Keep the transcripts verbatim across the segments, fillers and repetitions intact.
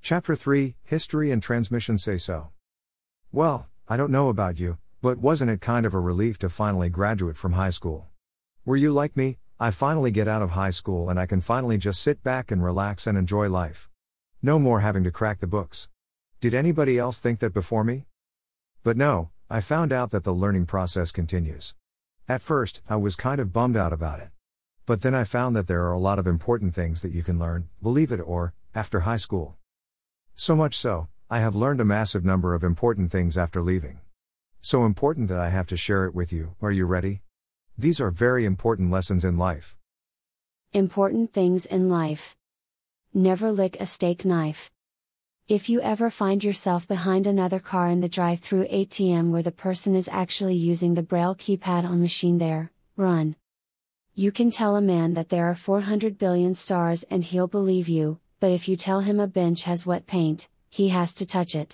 Chapter three, History and Transmission Say So. Well, I don't know about you, but wasn't it kind of a relief to finally graduate from high school? Were you like me? I finally get out of high school and I can finally just sit back and relax and enjoy life. No more having to crack the books. Did anybody else think that before me? But no, I found out that the learning process continues. At first, I was kind of bummed out about it. But then I found that there are a lot of important things that you can learn, believe it or, after high school. So much so, I have learned a massive number of important things after leaving. So important that I have to share it with you. Are you ready? These are very important lessons in life. Important things in life. Never lick a steak knife. If you ever find yourself behind another car in the drive-through A T M where the person is actually using the braille keypad on machine there, run. You can tell a man that there are four hundred billion stars and he'll believe you, but if you tell him a bench has wet paint, he has to touch it.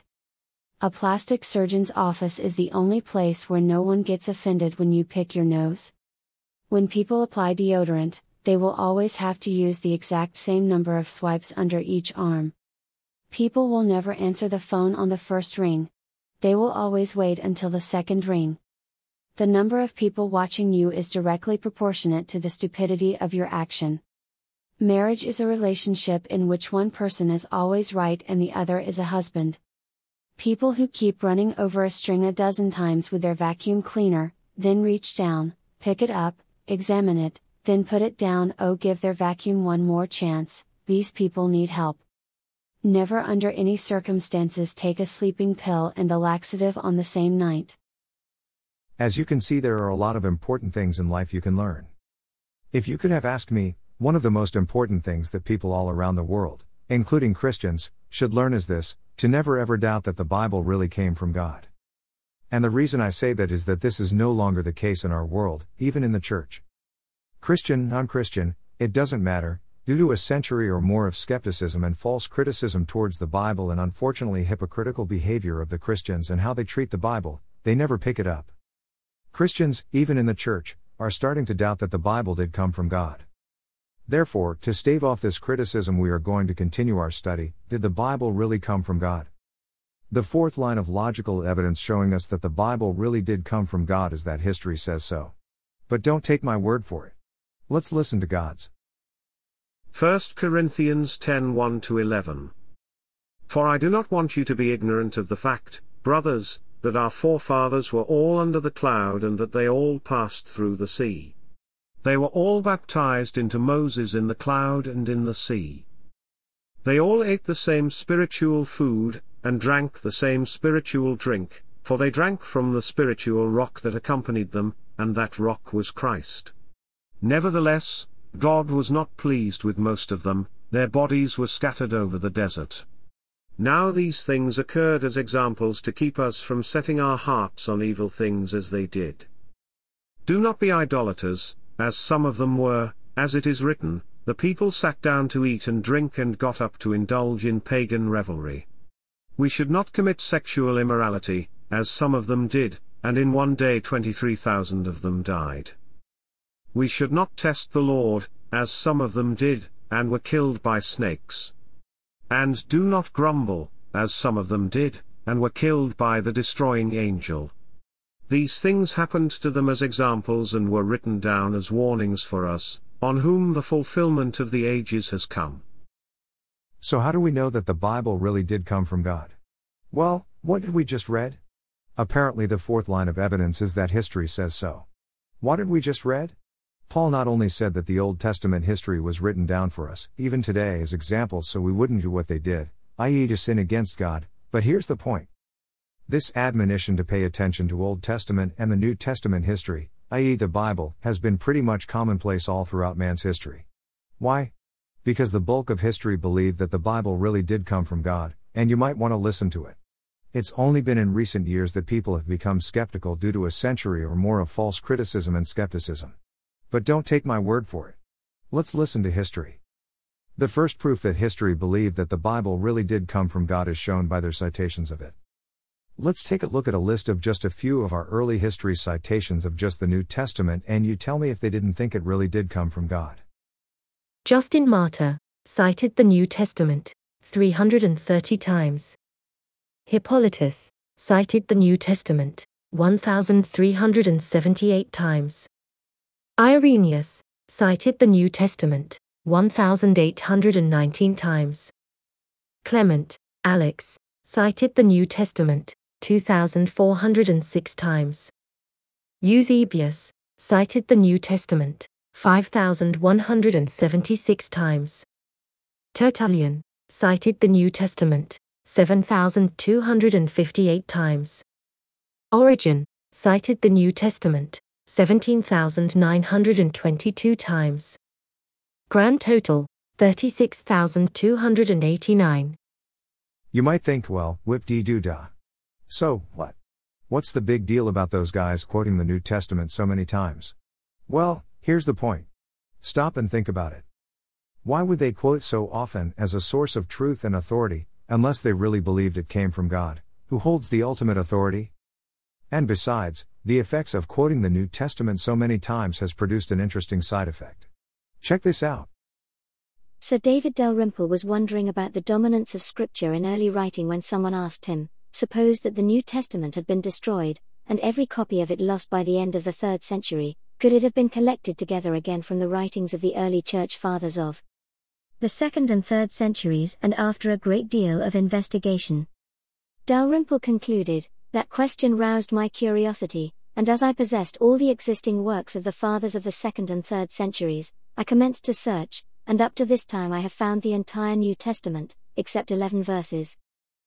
A plastic surgeon's office is the only place where no one gets offended when you pick your nose. When people apply deodorant, they will always have to use the exact same number of swipes under each arm. People will never answer the phone on the first ring. They will always wait until the second ring. The number of people watching you is directly proportionate to the stupidity of your action. Marriage is a relationship in which one person is always right and the other is a husband. People who keep running over a string a dozen times with their vacuum cleaner, then reach down, pick it up, examine it, then put it down, oh, give their vacuum one more chance, these people need help. Never under any circumstances take a sleeping pill and a laxative on the same night. As you can see, there are a lot of important things in life you can learn. If you could have asked me, one of the most important things that people all around the world, including Christians, should learn is this: to never ever doubt that the Bible really came from God. And the reason I say that is that this is no longer the case in our world, even in the church. Christian, non-Christian, it doesn't matter, due to a century or more of skepticism and false criticism towards the Bible and unfortunately hypocritical behavior of the Christians and how they treat the Bible, they never pick it up. Christians, even in the church, are starting to doubt that the Bible did come from God. Therefore, to stave off this criticism, we are going to continue our study. Did the Bible really come from God? The fourth line of logical evidence showing us that the Bible really did come from God is that history says so. But don't take my word for it. Let's listen to God's. First Corinthians ten one to eleven. For I do not want you to be ignorant of the fact, brothers, that our forefathers were all under the cloud and that they all passed through the sea. They were all baptized into Moses in the cloud and in the sea. They all ate the same spiritual food, and drank the same spiritual drink, for they drank from the spiritual rock that accompanied them, and that rock was Christ. Nevertheless, God was not pleased with most of them, their bodies were scattered over the desert. Now these things occurred as examples to keep us from setting our hearts on evil things as they did. Do not be idolaters, as some of them were, as it is written, the people sat down to eat and drink and got up to indulge in pagan revelry. We should not commit sexual immorality, as some of them did, and in one day twenty-three thousand of them died. We should not test the Lord, as some of them did, and were killed by snakes. And do not grumble, as some of them did, and were killed by the destroying angel. These things happened to them as examples and were written down as warnings for us, on whom the fulfillment of the ages has come. So how do we know that the Bible really did come from God? Well, what did we just read? Apparently the fourth line of evidence is that history says so. What did we just read? Paul not only said that the Old Testament history was written down for us, even today, as examples so we wouldn't do what they did, that is to sin against God, but here's the point. This admonition to pay attention to Old Testament and the New Testament history, that is the Bible, has been pretty much commonplace all throughout man's history. Why? Because the bulk of history believed that the Bible really did come from God, and you might want to listen to it. It's only been in recent years that people have become skeptical due to a century or more of false criticism and skepticism. But don't take my word for it. Let's listen to history. The first proof that history believed that the Bible really did come from God is shown by their citations of it. Let's take a look at a list of just a few of our early history citations of just the New Testament, and you tell me if they didn't think it really did come from God. Justin Martyr cited the New Testament, three hundred thirty times. Hippolytus cited the New Testament one thousand three hundred seventy-eight times. Irenaeus cited the New Testament one thousand eight hundred nineteen times. Clement, Alex, cited the New Testament two thousand four hundred six times. Eusebius cited the New Testament five thousand one hundred seventy-six times. Tertullian cited the New Testament seven thousand two hundred fifty-eight times. Origen cited the New Testament seventeen thousand nine hundred twenty-two times. Grand total, thirty-six thousand two hundred eighty-nine. You might think, well, whip-dee-doo-dah. So, what? What's the big deal about those guys quoting the New Testament so many times? Well, here's the point. Stop and think about it. Why would they quote so often as a source of truth and authority, unless they really believed it came from God, who holds the ultimate authority? And besides, the effects of quoting the New Testament so many times has produced an interesting side effect. Check this out. Sir David Dalrymple was wondering about the dominance of Scripture in early writing when someone asked him, suppose that the New Testament had been destroyed, and every copy of it lost by the end of the third century, could it have been collected together again from the writings of the early Church Fathers of the second and third centuries and after a great deal of investigation? Dalrymple concluded, that question roused my curiosity, and as I possessed all the existing works of the Fathers of the second and third centuries, I commenced to search, and up to this time I have found the entire New Testament, except eleven verses.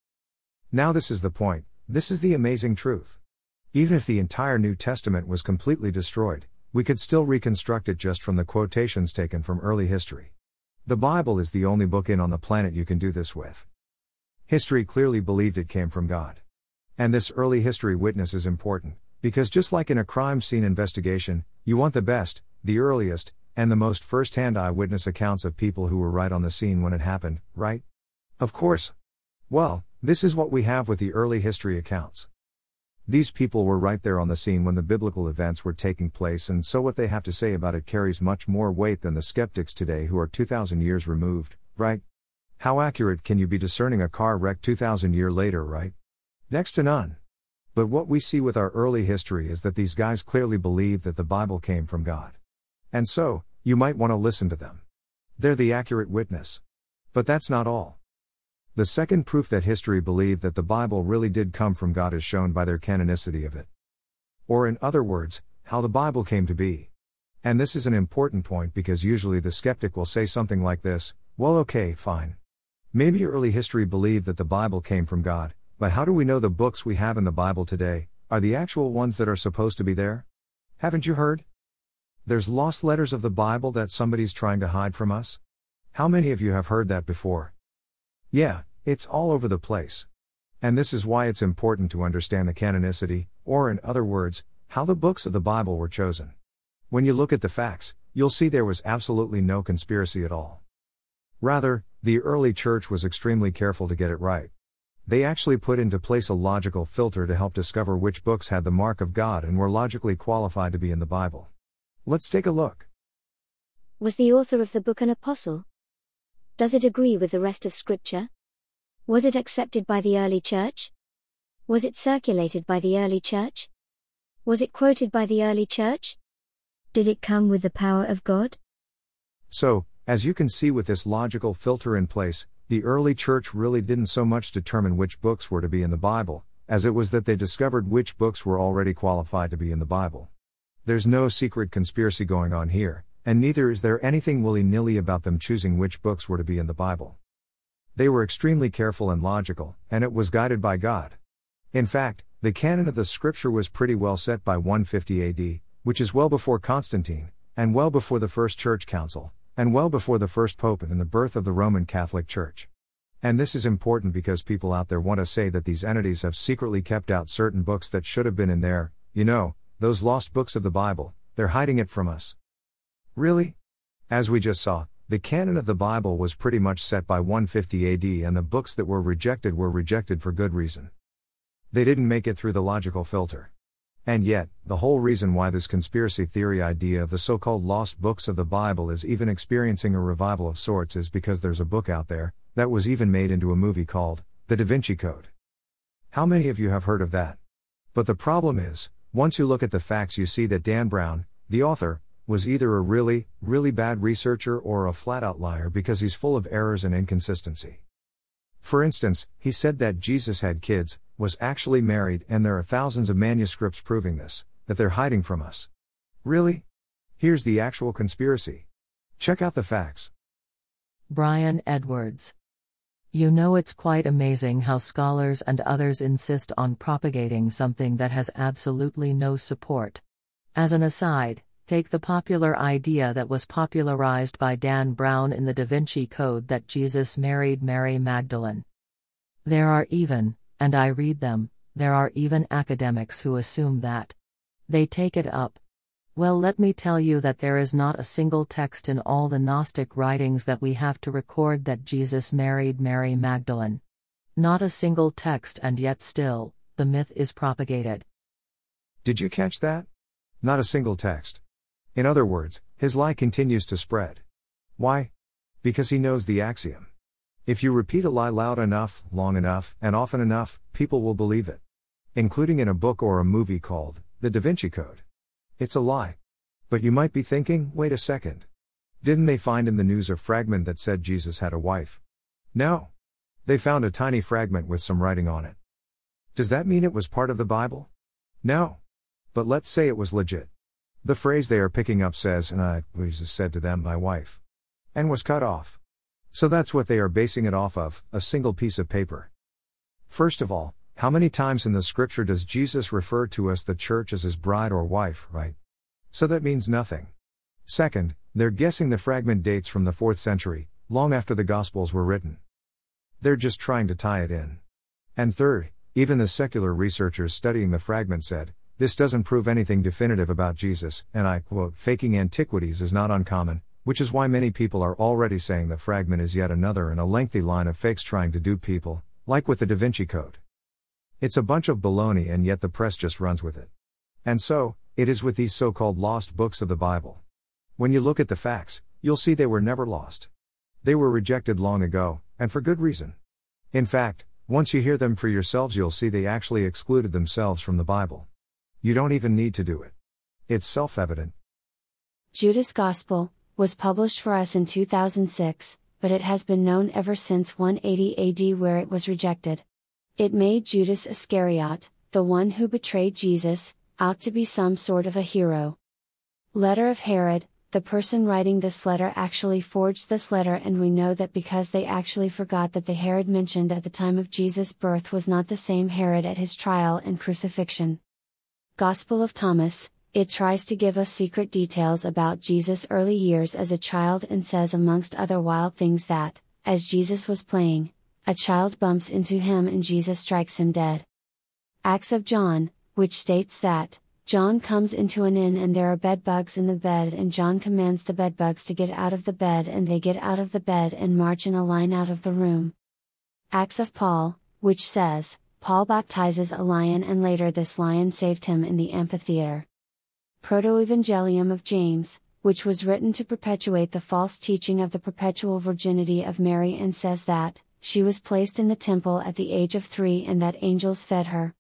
Now this is the point, this is the amazing truth. Even if the entire New Testament was completely destroyed, we could still reconstruct it just from the quotations taken from early history. The Bible is the only book in on the planet you can do this with. History clearly believed it came from God. And this early history witness is important, because just like in a crime scene investigation, you want the best, the earliest, and the most first-hand eyewitness accounts of people who were right on the scene when it happened, right? Of course. Well, this is what we have with the early history accounts. These people were right there on the scene when the biblical events were taking place, and so what they have to say about it carries much more weight than the skeptics today who are two thousand years removed, right? How accurate can you be discerning a car wreck two thousand years later, right? Next to none. But what we see with our early history is that these guys clearly believe that the Bible came from God. And so, you might want to listen to them. They're the accurate witness. But that's not all. The second proof that history believed that the Bible really did come from God is shown by their canonicity of it. Or in other words, how the Bible came to be. And this is an important point because usually the skeptic will say something like this, well, okay, fine. Maybe early history believed that the Bible came from God, but how do we know the books we have in the Bible today are the actual ones that are supposed to be there? Haven't you heard? There's lost letters of the Bible that somebody's trying to hide from us? How many of you have heard that before? Yeah, it's all over the place. And this is why it's important to understand the canonicity, or in other words, how the books of the Bible were chosen. When you look at the facts, you'll see there was absolutely no conspiracy at all. Rather, the early church was extremely careful to get it right. They actually put into place a logical filter to help discover which books had the mark of God and were logically qualified to be in the Bible. Let's take a look. Was the author of the book an apostle? Does it agree with the rest of Scripture? Was it accepted by the early church? Was it circulated by the early church? Was it quoted by the early church? Did it come with the power of God? So, as you can see with this logical filter in place, the early church really didn't so much determine which books were to be in the Bible, as it was that they discovered which books were already qualified to be in the Bible. There's no secret conspiracy going on here, and neither is there anything willy-nilly about them choosing which books were to be in the Bible. They were extremely careful and logical, and it was guided by God. In fact, the canon of the Scripture was pretty well set by one fifty A D, which is well before Constantine, and well before the First Church Council, and well before the first Pope and the birth of the Roman Catholic Church. And this is important because people out there want to say that these entities have secretly kept out certain books that should have been in there, you know, those lost books of the Bible, they're hiding it from us. Really? As we just saw, the canon of the Bible was pretty much set by one fifty A D, and the books that were rejected were rejected for good reason. They didn't make it through the logical filter. And yet, the whole reason why this conspiracy theory idea of the so-called lost books of the Bible is even experiencing a revival of sorts is because there's a book out there, that was even made into a movie called The Da Vinci Code. How many of you have heard of that? But the problem is, once you look at the facts you see that Dan Brown, the author, was either a really, really bad researcher or a flat-out liar because he's full of errors and inconsistency. For instance, he said that Jesus had kids, was actually married, and there are thousands of manuscripts proving this, that they're hiding from us. Really? Here's the actual conspiracy. Check out the facts. Brian Edwards. You know, it's quite amazing how scholars and others insist on propagating something that has absolutely no support. As an aside, take the popular idea that was popularized by Dan Brown in the Da Vinci Code that Jesus married Mary Magdalene. There are even, and I read them, there are even academics who assume that. They take it up. Well, let me tell you that there is not a single text in all the Gnostic writings that we have to record that Jesus married Mary Magdalene. Not a single text, and yet still, the myth is propagated. Did you catch that? Not a single text. In other words, his lie continues to spread. Why? Because he knows the axiom. If you repeat a lie loud enough, long enough, and often enough, people will believe it. Including in a book or a movie called The Da Vinci Code. It's a lie. But you might be thinking, wait a second. Didn't they find in the news a fragment that said Jesus had a wife? No. They found a tiny fragment with some writing on it. Does that mean it was part of the Bible? No. But let's say it was legit. The phrase they are picking up says, and I, Jesus said to them, my wife. And was cut off. So that's what they are basing it off of, a single piece of paper. First of all, how many times in the scripture does Jesus refer to us, the church, as his bride or wife, right? So that means nothing. Second, they're guessing the fragment dates from the fourth century, long after the Gospels were written. They're just trying to tie it in. And third, even the secular researchers studying the fragment said, this doesn't prove anything definitive about Jesus, and I quote, faking antiquities is not uncommon, which is why many people are already saying the fragment is yet another in a lengthy line of fakes trying to dupe people, like with the Da Vinci Code. It's a bunch of baloney, and yet the press just runs with it. And so, it is with these so-called lost books of the Bible. When you look at the facts, you'll see they were never lost. They were rejected long ago, and for good reason. In fact, once you hear them for yourselves, you'll see they actually excluded themselves from the Bible. You don't even need to do it. It's self-evident. Judas Gospel was published for us in two thousand six, but it has been known ever since one eighty A D where it was rejected. It made Judas Iscariot, the one who betrayed Jesus, out to be some sort of a hero. Letter of Herod, the person writing this letter actually forged this letter, and we know that because they actually forgot that the Herod mentioned at the time of Jesus' birth was not the same Herod at his trial and crucifixion. Gospel of Thomas, it tries to give us secret details about Jesus' early years as a child and says amongst other wild things that, as Jesus was playing, a child bumps into him and Jesus strikes him dead. Acts of John, which states that, John comes into an inn and there are bedbugs in the bed, and John commands the bedbugs to get out of the bed, and they get out of the bed and march in a line out of the room. Acts of Paul, which says, Paul baptizes a lion and later this lion saved him in the amphitheater. Proto-Evangelium of James, which was written to perpetuate the false teaching of the perpetual virginity of Mary, and says that, she was placed in the temple at the age of three and that angels fed her.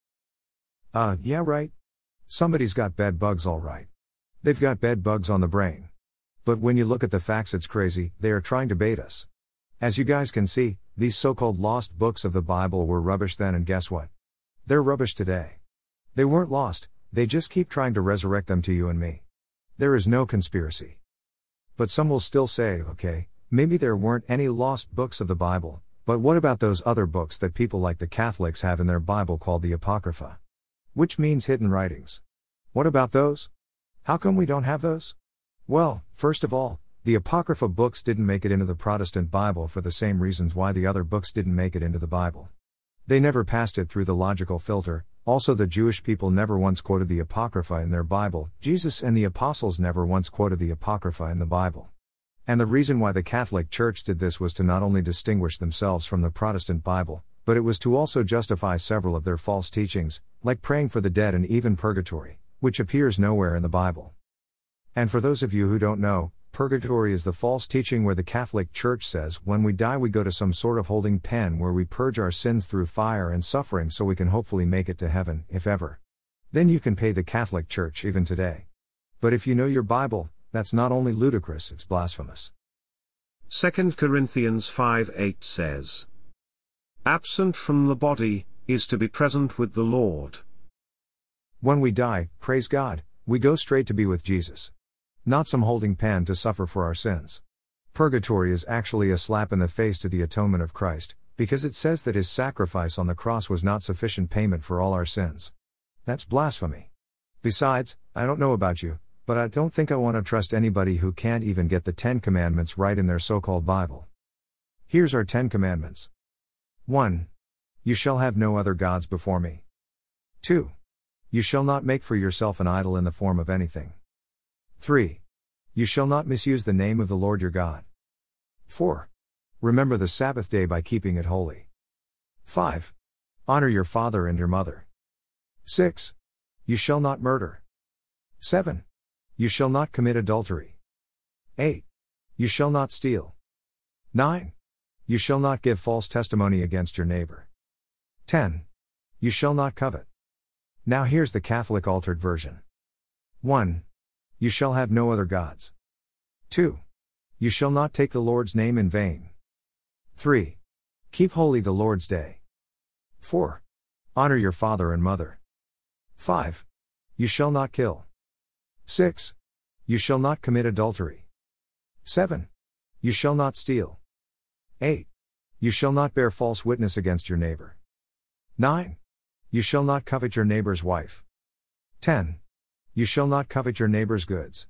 Uh, yeah right. Somebody's got bed bugs all right. They've got bed bugs on the brain. But when you look at the facts, it's crazy. They are trying to bait us. As you guys can see, these so-called lost books of the Bible were rubbish then, and guess what? They're rubbish today. They weren't lost, they just keep trying to resurrect them to you and me. There is no conspiracy. But some will still say, okay, maybe there weren't any lost books of the Bible, but what about those other books that people like the Catholics have in their Bible called the Apocrypha? Which means hidden writings. What about those? How come we don't have those? Well, first of all, the Apocrypha books didn't make it into the Protestant Bible for the same reasons why the other books didn't make it into the Bible. They never passed it through the logical filter. Also, the Jewish people never once quoted the Apocrypha in their Bible. Jesus and the apostles never once quoted the Apocrypha in the Bible. And the reason why the Catholic Church did this was to not only distinguish themselves from the Protestant Bible, but it was to also justify several of their false teachings, like praying for the dead and even purgatory, which appears nowhere in the Bible. And for those of you who don't know, purgatory is the false teaching where the Catholic Church says when we die we go to some sort of holding pen where we purge our sins through fire and suffering so we can hopefully make it to heaven, if ever. Then you can pay the Catholic Church even today. But if you know your Bible, that's not only ludicrous, it's blasphemous. Second Corinthians five eight says, "Absent from the body, is to be present with the Lord." When we die, praise God, we go straight to be with Jesus. Not some holding pen to suffer for our sins. Purgatory is actually a slap in the face to the atonement of Christ, because it says that his sacrifice on the cross was not sufficient payment for all our sins. That's blasphemy. Besides, I don't know about you, but I don't think I want to trust anybody who can't even get the Ten Commandments right in their so-called Bible. Here's our Ten Commandments. one. You shall have no other gods before me. two. You shall not make for yourself an idol in the form of anything. three. You shall not misuse the name of the Lord your God. four. Remember the Sabbath day by keeping it holy. five. Honor your father and your mother. six. You shall not murder. seven. You shall not commit adultery. eight. You shall not steal. nine. You shall not give false testimony against your neighbor. ten. You shall not covet. Now here's the Catholic altered version. one. You shall have no other gods. two. You shall not take the Lord's name in vain. three. Keep holy the Lord's day. four. Honor your father and mother. five. You shall not kill. six. You shall not commit adultery. seven. You shall not steal. eight. You shall not bear false witness against your neighbor. nine. You shall not covet your neighbor's wife. ten. You shall not covet your neighbor's goods.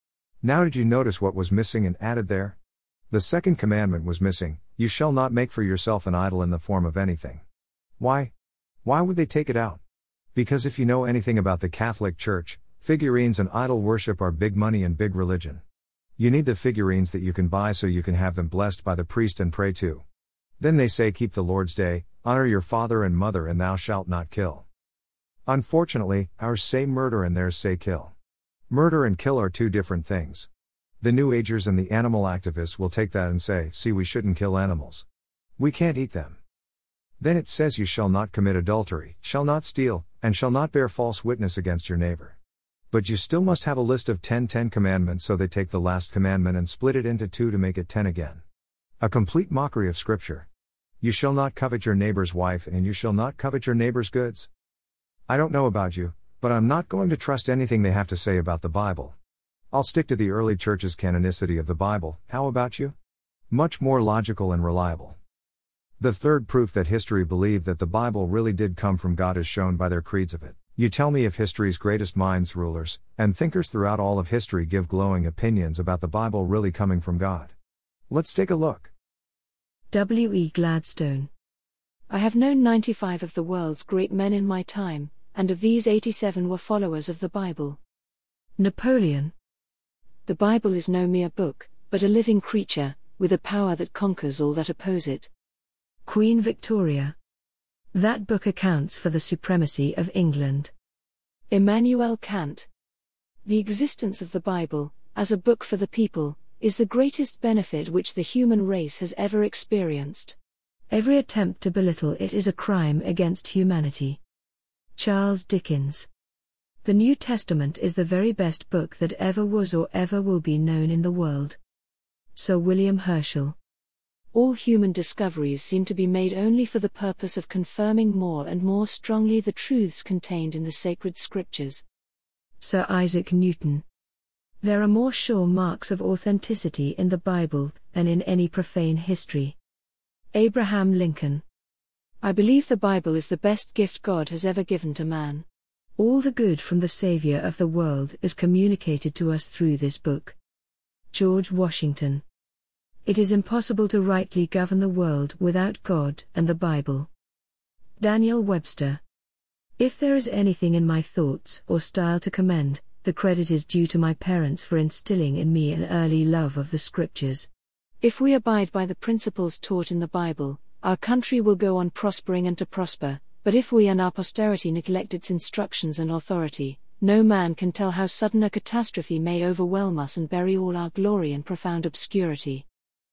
Now did you notice what was missing and added there? The second commandment was missing, you shall not make for yourself an idol in the form of anything. Why? Why would they take it out? Because if you know anything about the Catholic Church, figurines and idol worship are big money and big religion. You need the figurines that you can buy so you can have them blessed by the priest and pray to. Then they say keep the Lord's day, honor your father and mother and thou shalt not kill. Unfortunately, ours say murder and theirs say kill. Murder and kill are two different things. The New Agers and the animal activists will take that and say, see, we shouldn't kill animals. We can't eat them. Then it says you shall not commit adultery, shall not steal, and shall not bear false witness against your neighbor. But you still must have a list of ten Ten Commandments, so they take the last commandment and split it into two to make it ten again. A complete mockery of Scripture. You shall not covet your neighbor's wife and you shall not covet your neighbor's goods. I don't know about you, but I'm not going to trust anything they have to say about the Bible. I'll stick to the early church's canonicity of the Bible. How about you? Much more logical and reliable. The third proof that history believed that the Bible really did come from God is shown by their creeds of it. You tell me if history's greatest minds, rulers, and thinkers throughout all of history give glowing opinions about the Bible really coming from God. Let's take a look. W E Gladstone. I have known ninety-five of the world's great men in my time, and of these eighty-seven were followers of the Bible. Napoleon. The Bible is no mere book, but a living creature, with a power that conquers all that oppose it. Queen Victoria. That book accounts for the supremacy of England. Immanuel Kant. The existence of the Bible, as a book for the people, is the greatest benefit which the human race has ever experienced. Every attempt to belittle it is a crime against humanity. Charles Dickens. The New Testament is the very best book that ever was or ever will be known in the world. Sir William Herschel. All human discoveries seem to be made only for the purpose of confirming more and more strongly the truths contained in the sacred scriptures. Sir Isaac Newton. There are more sure marks of authenticity in the Bible than in any profane history. Abraham Lincoln. I believe the Bible is the best gift God has ever given to man. All the good from the Savior of the world is communicated to us through this book. George Washington. It is impossible to rightly govern the world without God and the Bible. Daniel Webster. If there is anything in my thoughts or style to commend, the credit is due to my parents for instilling in me an early love of the Scriptures. If we abide by the principles taught in the Bible, our country will go on prospering and to prosper, but if we and our posterity neglect its instructions and authority, no man can tell how sudden a catastrophe may overwhelm us and bury all our glory in profound obscurity.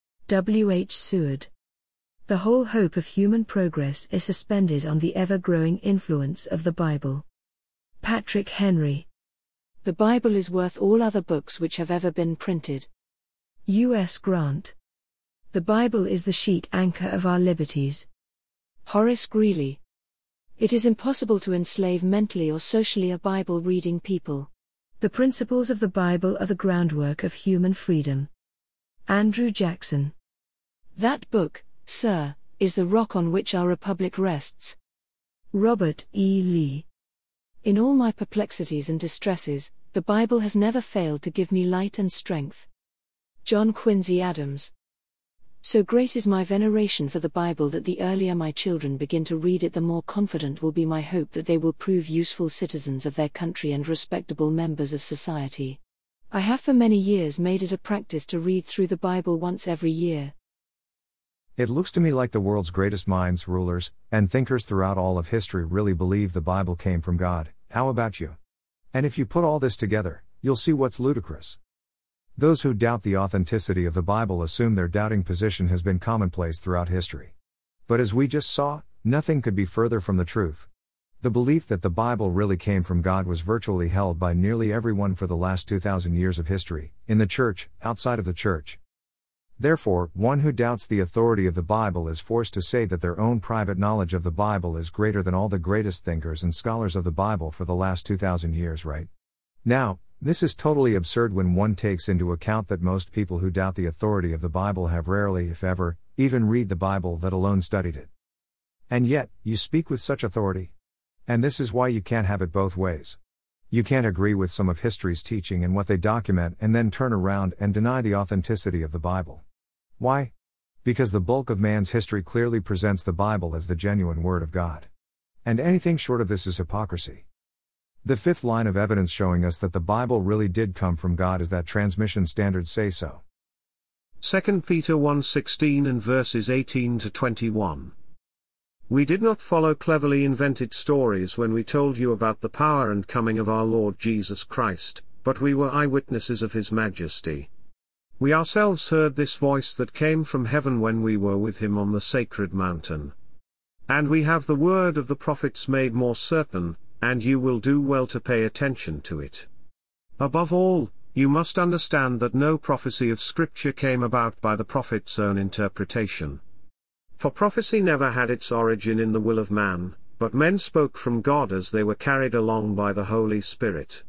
W H Seward. The whole hope of human progress is suspended on the ever-growing influence of the Bible. Patrick Henry. The Bible is worth all other books which have ever been printed. U S Grant. The Bible is the sheet anchor of our liberties. Horace Greeley. It is impossible to enslave mentally or socially a Bible-reading people. The principles of the Bible are the groundwork of human freedom. Andrew Jackson. That book, sir, is the rock on which our republic rests. Robert E. Lee. In all my perplexities and distresses, the Bible has never failed to give me light and strength. John Quincy Adams. So great is my veneration for the Bible that the earlier my children begin to read it, the more confident will be my hope that they will prove useful citizens of their country and respectable members of society. I have for many years made it a practice to read through the Bible once every year. It looks to me like the world's greatest minds, rulers, and thinkers throughout all of history really believe the Bible came from God. How about you? And if you put all this together, you'll see what's ludicrous. Those who doubt the authenticity of the Bible assume their doubting position has been commonplace throughout history. But as we just saw, nothing could be further from the truth. The belief that the Bible really came from God was virtually held by nearly everyone for the last two thousand years of history, in the church, outside of the church. Therefore, one who doubts the authority of the Bible is forced to say that their own private knowledge of the Bible is greater than all the greatest thinkers and scholars of the Bible for the last two thousand years, right? Now, this is totally absurd when one takes into account that most people who doubt the authority of the Bible have rarely, if ever, even read the Bible, let alone studied it. And yet, you speak with such authority. And this is why you can't have it both ways. You can't agree with some of history's teaching and what they document and then turn around and deny the authenticity of the Bible. Why? Because the bulk of man's history clearly presents the Bible as the genuine Word of God. And anything short of this is hypocrisy. The fifth line of evidence showing us that the Bible really did come from God is that transmission standards say so. Second Peter one sixteen and verses eighteen to twenty-one. We did not follow cleverly invented stories when we told you about the power and coming of our Lord Jesus Christ, but we were eyewitnesses of His majesty. We ourselves heard this voice that came from heaven when we were with Him on the sacred mountain. And we have the word of the prophets made more certain, and you will do well to pay attention to it. Above all, you must understand that no prophecy of Scripture came about by the prophet's own interpretation. For prophecy never had its origin in the will of man, but men spoke from God as they were carried along by the Holy Spirit.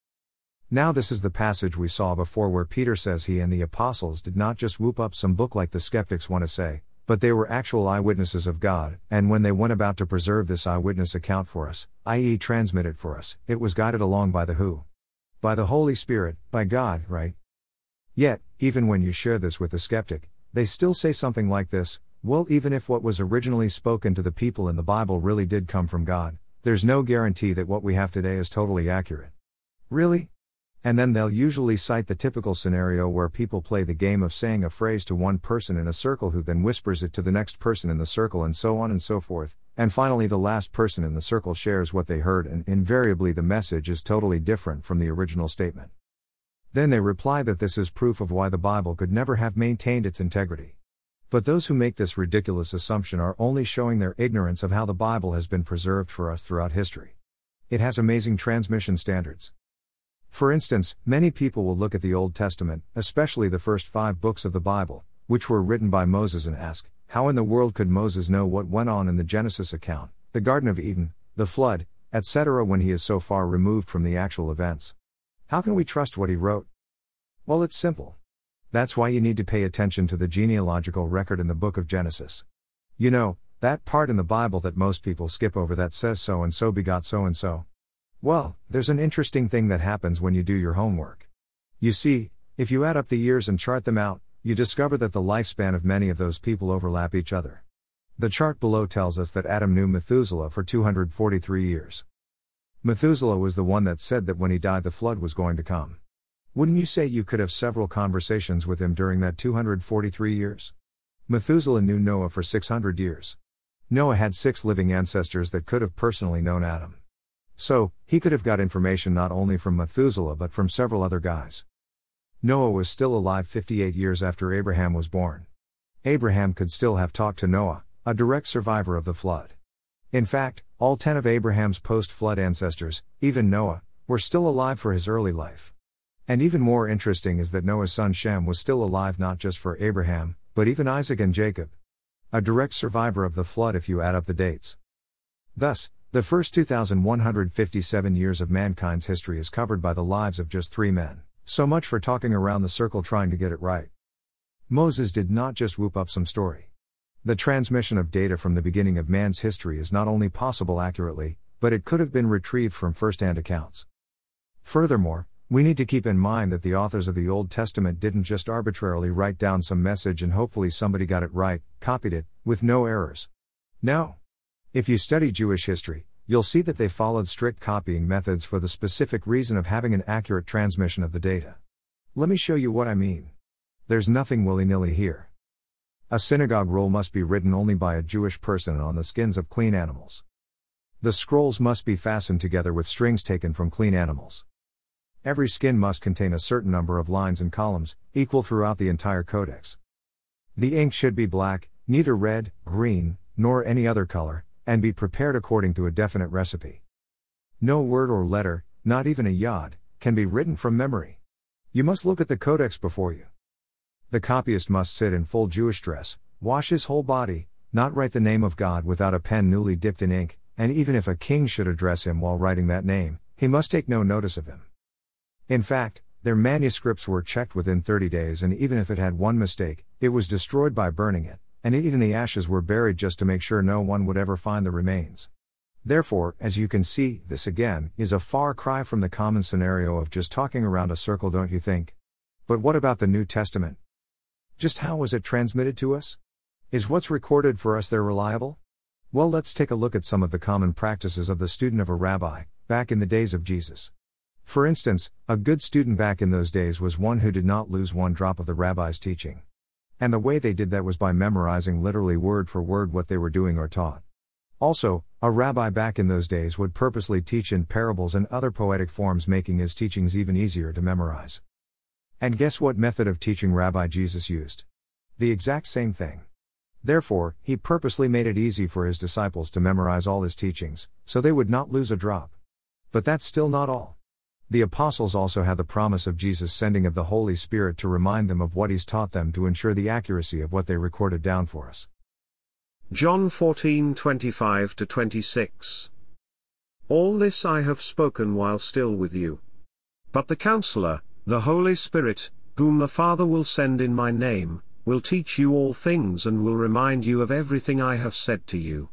Now this is the passage we saw before where Peter says he and the apostles did not just whoop up some book like the skeptics want to say, but they were actual eyewitnesses of God, and when they went about to preserve this eyewitness account for us, that is transmit it for us, it was guided along by the who? By the Holy Spirit, by God, right? Yet, even when you share this with the skeptic, they still say something like this: well, even if what was originally spoken to the people in the Bible really did come from God, there's no guarantee that what we have today is totally accurate. Really? And then they'll usually cite the typical scenario where people play the game of saying a phrase to one person in a circle who then whispers it to the next person in the circle, and so on and so forth, and finally the last person in the circle shares what they heard, and invariably the message is totally different from the original statement. Then they reply that this is proof of why the Bible could never have maintained its integrity. But those who make this ridiculous assumption are only showing their ignorance of how the Bible has been preserved for us throughout history. It has amazing transmission standards. For instance, many people will look at the Old Testament, especially the first five books of the Bible, which were written by Moses, and ask, how in the world could Moses know what went on in the Genesis account, the Garden of Eden, the flood, et cetera, when he is so far removed from the actual events? How can we trust what he wrote? Well, it's simple. That's why you need to pay attention to the genealogical record in the book of Genesis. You know, that part in the Bible that most people skip over that says so and so begot so and so. Well, there's an interesting thing that happens when you do your homework. You see, if you add up the years and chart them out, you discover that the lifespan of many of those people overlap each other. The chart below tells us that Adam knew Methuselah for two hundred forty-three years. Methuselah was the one that said that when he died the flood was going to come. Wouldn't you say you could have several conversations with him during that two hundred forty-three years? Methuselah knew Noah for six hundred years. Noah had six living ancestors that could have personally known Adam. So, he could have got information not only from Methuselah but from several other guys. Noah was still alive fifty-eight years after Abraham was born. Abraham could still have talked to Noah, a direct survivor of the flood. In fact, all ten of Abraham's post-flood ancestors, even Noah, were still alive for his early life. And even more interesting is that Noah's son Shem was still alive not just for Abraham, but even Isaac and Jacob. A direct survivor of the flood if you add up the dates. Thus, the first two thousand one hundred fifty-seven years of mankind's history is covered by the lives of just three men. So much for talking around the circle trying to get it right. Moses did not just whoop up some story. The transmission of data from the beginning of man's history is not only possible accurately, but it could have been retrieved from first-hand accounts. Furthermore, we need to keep in mind that the authors of the Old Testament didn't just arbitrarily write down some message and hopefully somebody got it right, copied it, with no errors. No. If you study Jewish history, you'll see that they followed strict copying methods for the specific reason of having an accurate transmission of the data. Let me show you what I mean. There's nothing willy-nilly here. A synagogue roll must be written only by a Jewish person on the skins of clean animals. The scrolls must be fastened together with strings taken from clean animals. Every skin must contain a certain number of lines and columns, equal throughout the entire codex. The ink should be black, neither red, green, nor any other color, and be prepared according to a definite recipe. No word or letter, not even a yod, can be written from memory. You must look at the codex before you. The copyist must sit in full Jewish dress, wash his whole body, not write the name of God without a pen newly dipped in ink, and even if a king should address him while writing that name, he must take no notice of him. In fact, their manuscripts were checked within thirty days, and even if it had one mistake, it was destroyed by burning it, and even the ashes were buried just to make sure no one would ever find the remains. Therefore, as you can see, this again is a far cry from the common scenario of just talking around a circle, don't you think? But what about the New Testament? Just how was it transmitted to us? Is what's recorded for us there reliable? Well, let's take a look at some of the common practices of the student of a rabbi, back in the days of Jesus. For instance, a good student back in those days was one who did not lose one drop of the rabbi's teaching. And the way they did that was by memorizing literally word for word what they were doing or taught. Also, a rabbi back in those days would purposely teach in parables and other poetic forms, making his teachings even easier to memorize. And guess what method of teaching Rabbi Jesus used? The exact same thing. Therefore, he purposely made it easy for his disciples to memorize all his teachings, so they would not lose a drop. But that's still not all. The apostles also had the promise of Jesus' sending of the Holy Spirit to remind them of what he's taught them to ensure the accuracy of what they recorded down for us. John fourteen twenty-five to twenty-six. All this I have spoken while still with you. But the Counselor, the Holy Spirit, whom the Father will send in my name, will teach you all things and will remind you of everything I have said to you.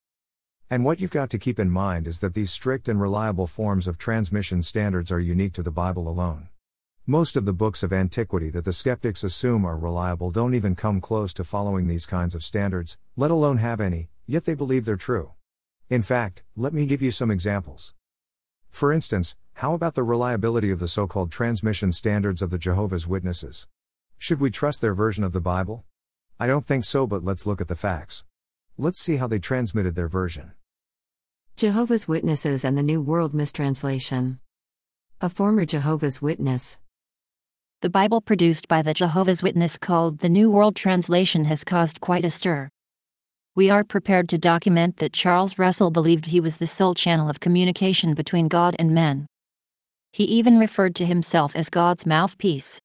And what you've got to keep in mind is that these strict and reliable forms of transmission standards are unique to the Bible alone. Most of the books of antiquity that the skeptics assume are reliable don't even come close to following these kinds of standards, let alone have any, yet they believe they're true. In fact, let me give you some examples. For instance, how about the reliability of the so-called transmission standards of the Jehovah's Witnesses? Should we trust their version of the Bible? I don't think so, but let's look at the facts. Let's see how they transmitted their version. Jehovah's Witnesses and the New World Mistranslation. A former Jehovah's Witness. The Bible produced by the Jehovah's Witness called the New World Translation has caused quite a stir. We are prepared to document that Charles Russell believed he was the sole channel of communication between God and men. He even referred to himself as God's mouthpiece.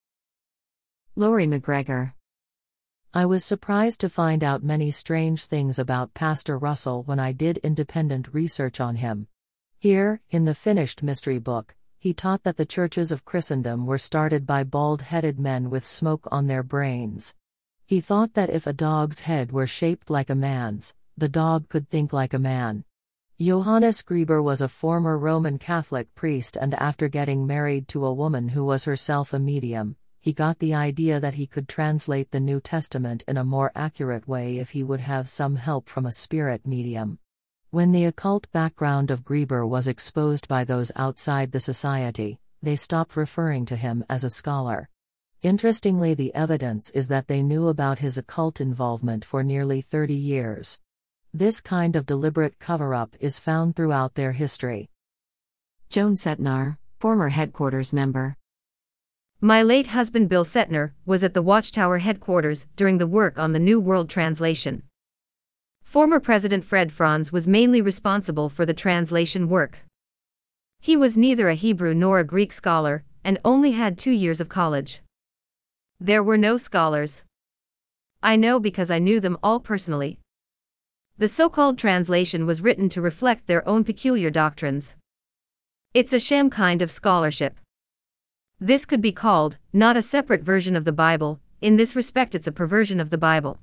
Lori McGregor. I was surprised to find out many strange things about Pastor Russell when I did independent research on him. Here, in the finished mystery book, he taught that the churches of Christendom were started by bald-headed men with smoke on their brains. He thought that if a dog's head were shaped like a man's, the dog could think like a man. Johannes Grieber was a former Roman Catholic priest, and after getting married to a woman who was herself a medium, he got the idea that he could translate the New Testament in a more accurate way if he would have some help from a spirit medium. When the occult background of Grieber was exposed by those outside the society, they stopped referring to him as a scholar. Interestingly, the evidence is that they knew about his occult involvement for nearly thirty years. This kind of deliberate cover-up is found throughout their history. Joan Setnar, former headquarters member. My late husband Bill Setnar was at the Watchtower headquarters during the work on the New World Translation. Former President Fred Franz was mainly responsible for the translation work. He was neither a Hebrew nor a Greek scholar, and only had two years of college. There were no scholars. I know because I knew them all personally. The so-called translation was written to reflect their own peculiar doctrines. It's a sham kind of scholarship. This could be called, not a separate version of the Bible, in this respect it's a perversion of the Bible.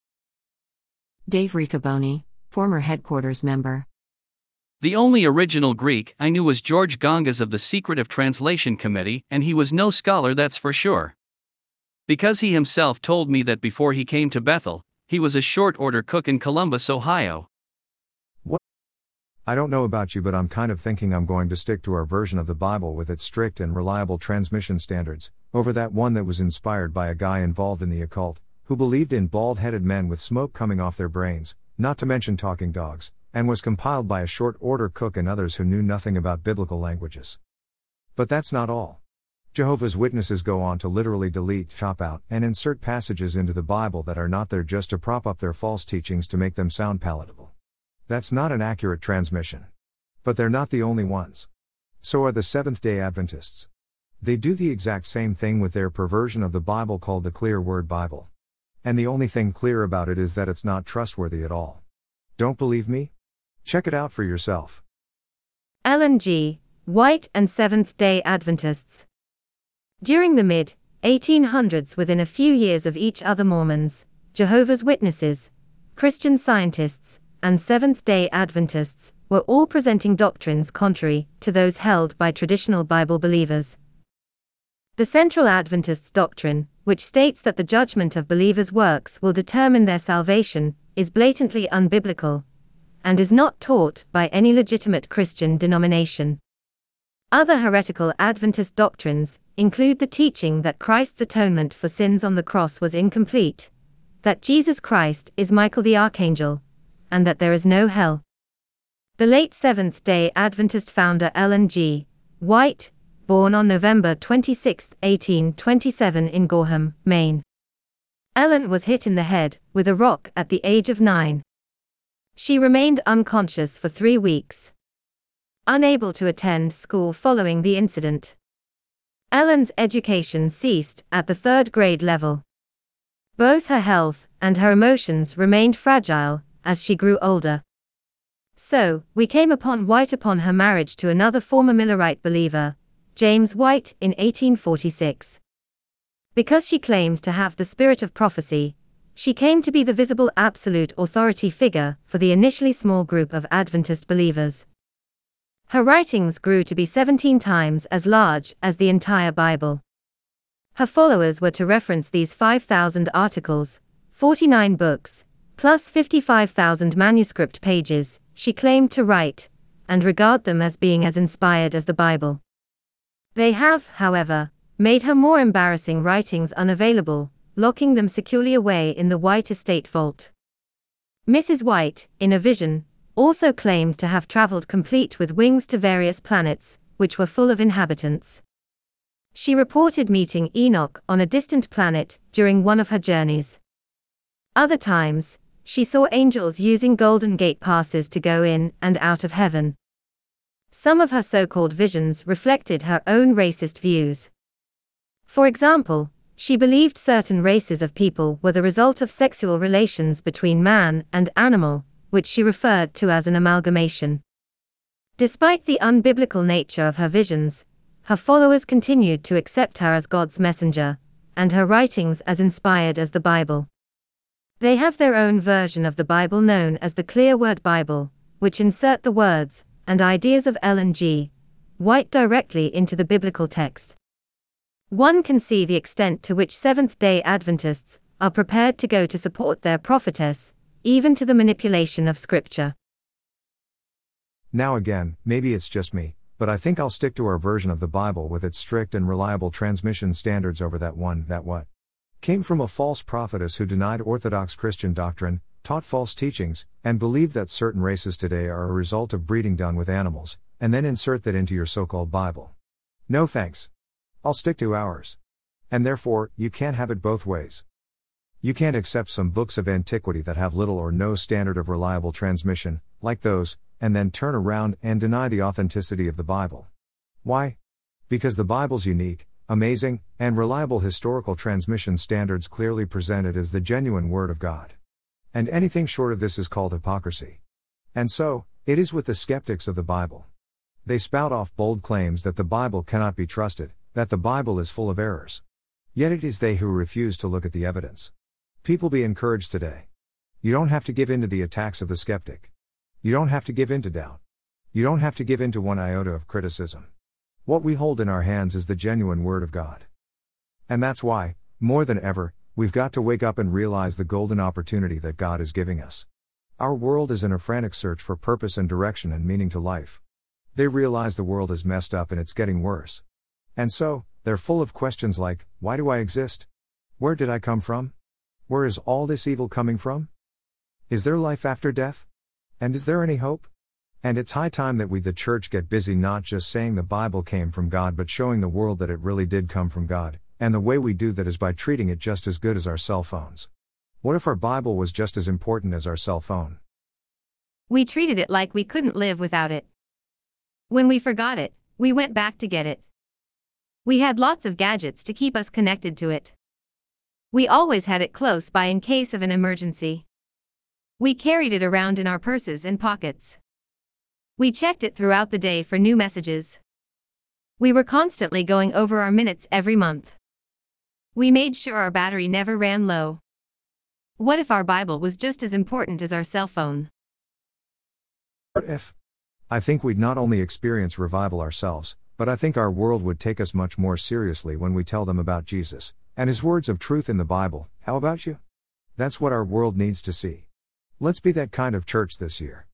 Dave Riccoboni, former headquarters member. The only original Greek I knew was George Gongas of the Secretive Translation Committee, and he was no scholar, that's for sure. Because he himself told me that before he came to Bethel, he was a short-order cook in Columbus, Ohio. What? I don't know about you, but I'm kind of thinking I'm going to stick to our version of the Bible with its strict and reliable transmission standards, over that one that was inspired by a guy involved in the occult, who believed in bald-headed men with smoke coming off their brains, not to mention talking dogs, and was compiled by a short-order cook and others who knew nothing about biblical languages. But that's not all. Jehovah's Witnesses go on to literally delete, chop out, and insert passages into the Bible that are not there just to prop up their false teachings to make them sound palatable. That's not an accurate transmission. But they're not the only ones. So are the Seventh-day Adventists. They do the exact same thing with their perversion of the Bible called the Clear Word Bible. And the only thing clear about it is that it's not trustworthy at all. Don't believe me? Check it out for yourself. Ellen G. White and Seventh-day Adventists. During the mid eighteen hundreds, within a few years of each other, Mormons, Jehovah's Witnesses, Christian Scientists, and Seventh-day Adventists were all presenting doctrines contrary to those held by traditional Bible believers. The Central Adventists' doctrine, which states that the judgment of believers' works will determine their salvation, is blatantly unbiblical and is not taught by any legitimate Christian denomination. Other heretical Adventist doctrines include the teaching that Christ's atonement for sins on the cross was incomplete, that Jesus Christ is Michael the Archangel, and that there is no hell. The late Seventh-day Adventist founder Ellen G. White, born on November twenty-sixth, eighteen twenty-seven in Gorham, Maine. Ellen was hit in the head with a rock at the age of nine. She remained unconscious for three weeks. Unable to attend school following the incident. Ellen's education ceased at the third grade level. Both her health and her emotions remained fragile as she grew older. So, we came upon White upon her marriage to another former Millerite believer, James White, in eighteen forty-six. Because she claimed to have the spirit of prophecy, she came to be the visible absolute authority figure for the initially small group of Adventist believers. Her writings grew to be seventeen times as large as the entire Bible. Her followers were to reference these five thousand articles, forty-nine books, plus fifty-five thousand manuscript pages, she claimed to write, and regard them as being as inspired as the Bible. They have, however, made her more embarrassing writings unavailable, locking them securely away in the White estate vault. Missus White, in a vision, also claimed to have traveled complete with wings to various planets, which were full of inhabitants. She reported meeting Enoch on a distant planet during one of her journeys. Other times, she saw angels using Golden Gate passes to go in and out of heaven. Some of her so-called visions reflected her own racist views. For example, she believed certain races of people were the result of sexual relations between man and animal, which she referred to as an amalgamation. Despite the unbiblical nature of her visions, her followers continued to accept her as God's messenger, and her writings as inspired as the Bible. They have their own version of the Bible known as the Clear Word Bible, which insert the words and ideas of Ellen G. White directly into the biblical text. One can see the extent to which Seventh-day Adventists are prepared to go to support their prophetess, even to the manipulation of Scripture. Now again, maybe it's just me, but I think I'll stick to our version of the Bible with its strict and reliable transmission standards over that one that what came from a false prophetess who denied orthodox Christian doctrine, taught false teachings, and believed that certain races today are a result of breeding done with animals, and then insert that into your so-called Bible. No thanks. I'll stick to ours. And therefore, you can't have it both ways. You can't accept some books of antiquity that have little or no standard of reliable transmission, like those, and then turn around and deny the authenticity of the Bible. Why? Because the Bible's unique, amazing, and reliable historical transmission standards clearly present it as the genuine Word of God. And anything short of this is called hypocrisy. And so, it is with the skeptics of the Bible. They spout off bold claims that the Bible cannot be trusted, that the Bible is full of errors. Yet it is they who refuse to look at the evidence. People, be encouraged today. You don't have to give in to the attacks of the skeptic. You don't have to give in to doubt. You don't have to give in to one iota of criticism. What we hold in our hands is the genuine Word of God. And that's why, more than ever, we've got to wake up and realize the golden opportunity that God is giving us. Our world is in a frantic search for purpose and direction and meaning to life. They realize the world is messed up and it's getting worse. And so, they're full of questions like, why do I exist? Where did I come from? Where is all this evil coming from? Is there life after death? And is there any hope? And it's high time that we, the church, get busy not just saying the Bible came from God but showing the world that it really did come from God, and the way we do that is by treating it just as good as our cell phones. What if our Bible was just as important as our cell phone? We treated it like we couldn't live without it. When we forgot it, we went back to get it. We had lots of gadgets to keep us connected to it. We always had it close by in case of an emergency. We carried it around in our purses and pockets. We checked it throughout the day for new messages. We were constantly going over our minutes every month. We made sure our battery never ran low. What if our Bible was just as important as our cell phone? What if? I think we'd not only experience revival ourselves, but I think our world would take us much more seriously when we tell them about Jesus and His words of truth in the Bible. How about you? That's what our world needs to see. Let's be that kind of church this year.